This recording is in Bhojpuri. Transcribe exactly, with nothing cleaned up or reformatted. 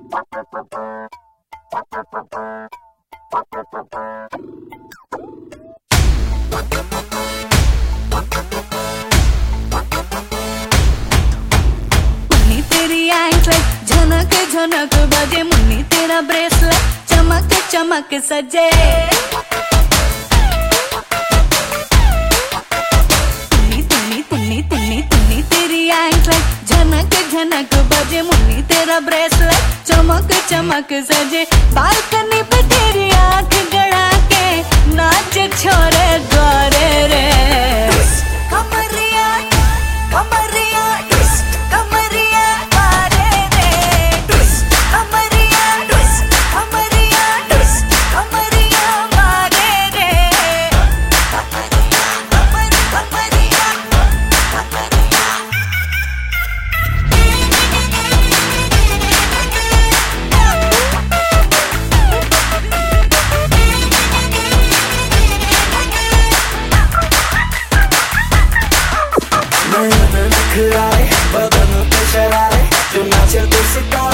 मुन्नी तेरी एंकलेट झनक झनक बजे, मुन्नी तेरा ब्रेसलेट चमक चमक सजे। तुन्नी तुन्नी तुन्नी तुन्नी तुन्नी तेरी एंकलेट झनक झनक बजे, मुन्नी तेरा ब्रेसलेट चमक चमक सजे। बालकनी पे तेरी आंख गड़ा के नाच छोरे गोरे रे। कमरिया कमरिया कमरिया मारे रे, कमरिया कमरिया कमरिया मारे रे। नयन नखराए बदन पे शरारे, जो नाचे तो सितारे।